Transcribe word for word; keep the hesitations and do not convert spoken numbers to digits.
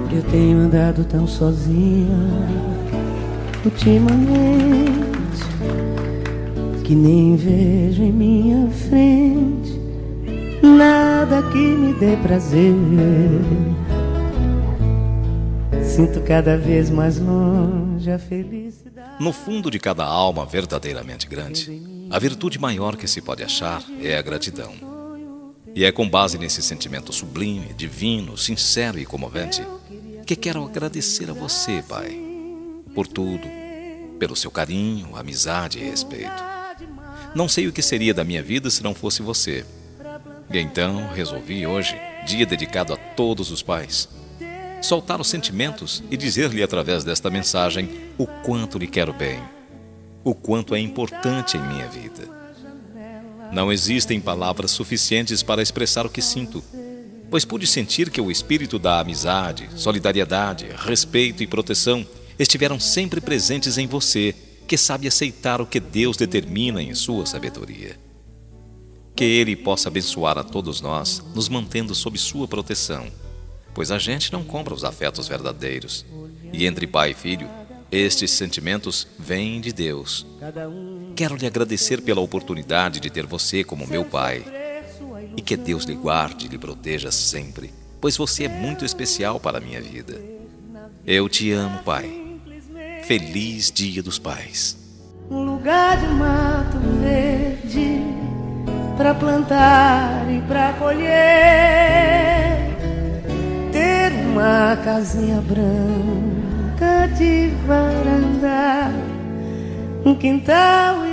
Eu tenho andado tão sozinha ultimamente que nem vejo em minha frente nada que me dê prazer. Sinto cada vez mais longe a felicidade. No fundo de cada alma verdadeiramente grande, a virtude maior que se pode achar é a gratidão. E é com base nesse sentimento sublime, divino, sincero e comovente que quero agradecer a você, Pai, por tudo, pelo seu carinho, amizade e respeito. Não sei o que seria da minha vida se não fosse você. E então resolvi hoje, dia dedicado a todos os pais, soltar os sentimentos e dizer-lhe através desta mensagem o quanto lhe quero bem, o quanto é importante em minha vida. Não existem palavras suficientes para expressar o que sinto, pois pude sentir que o espírito da amizade, solidariedade, respeito e proteção estiveram sempre presentes em você, que sabe aceitar o que Deus determina em sua sabedoria. Que Ele possa abençoar a todos nós, nos mantendo sob sua proteção, pois a gente não compra os afetos verdadeiros, e entre pai e filho, estes sentimentos vêm de Deus. Quero lhe agradecer pela oportunidade de ter você como meu pai, e que Deus lhe guarde e lhe proteja sempre, pois você é muito especial para a minha vida. Eu te amo, Pai. Feliz Dia dos Pais. Um lugar de mato verde pra plantar e pra colher, ter uma casinha branca de varanda, um quintal